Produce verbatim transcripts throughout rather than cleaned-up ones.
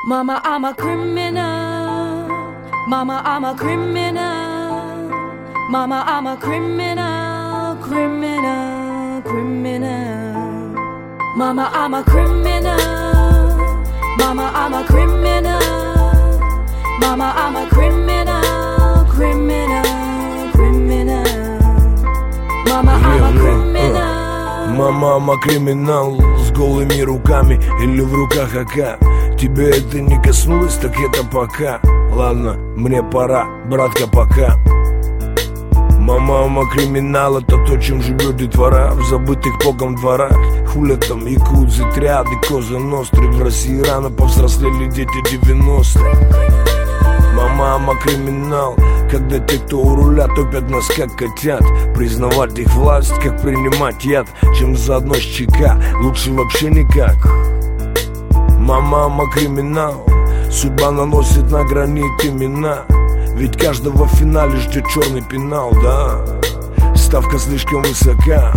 Mama, I'm a criminal. Mama, I'm a criminal. Mama, I'm a criminal, criminal, criminal. Mama, I'm a criminal. Mama, I'm a criminal. Mama, I'm a criminal, criminal, criminal. Mama, I'm a criminal. Мама, I'm криминал с голыми руками или в руках А К. Тебе это не коснулось, так это пока. Ладно, мне пора, братка, пока. Мама, I'm криминал, это то, чем живет детвора в забытых богом дворах. Хуля там якудзы, триады, коза ностры. В России рано повзрослели дети девяностых. Мама, I'm криминал, когда те, кто у руля, топят нас как котят. Признавать их власть, как принимать яд, чем заодно с ЧК, лучше вообще никак. Мама, I'm криминал, судьба наносит на гранит имена. Ведь каждого в финале ждет черный пенал, да, ставка слишком высока.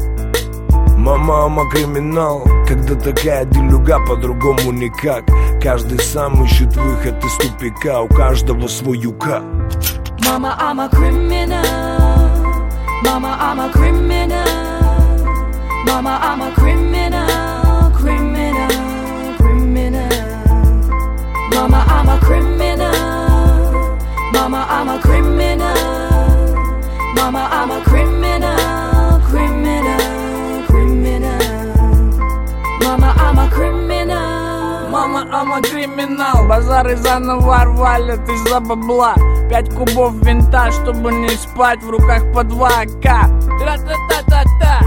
Мама, I'm криминал, когда такая делюга, по-другому никак. Каждый сам ищет выход из тупика, у каждого свой юка. Mama, I'm a criminal. Mama, I'm a criminal. Mama, I'm a criminal, criminal, criminal. Mama, I'm a criminal. Mama, I'm a criminal. Mama, I'm a criminal, criminal, criminal. Mama, I'm a criminal. Мама, I'm криминал. Базары заново валят из-за бабла. Пять кубов винта, чтобы не спать. В руках по два А К. Тра-та-та-та-та.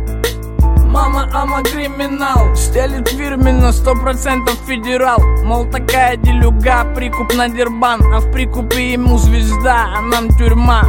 Мама, I'm криминал. Стелит фирменно, сто процентов федерал. Мол, такая делюга, прикуп на дербан. А в прикупе ему звезда, а нам тюрьма.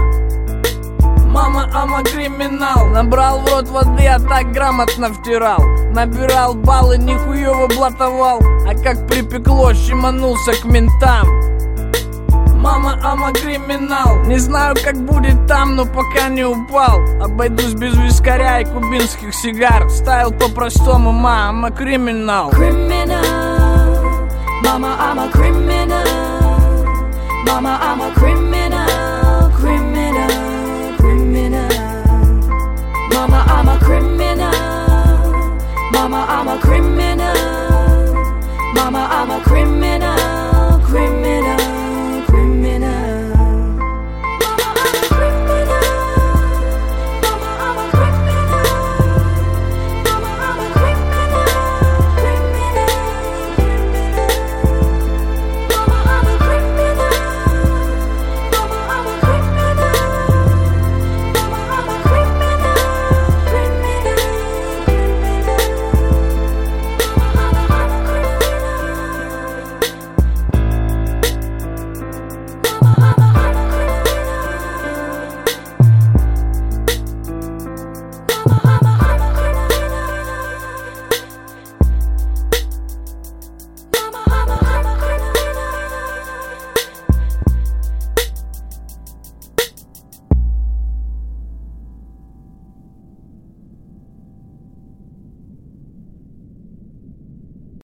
Мама, I'm криминал. Набрал в рот воды, а так грамотно втирал. Набирал баллы, нихуёво блатовал. А как припекло, щеманулся к ментам. Мама, I'm криминал. Не знаю, как будет там, но пока не упал. Обойдусь без вискаря и кубинских сигар. Стайл по-простому, ма, I'm криминал. Criminal. Mama, I'm a criminal. Mama, I'm a criminal.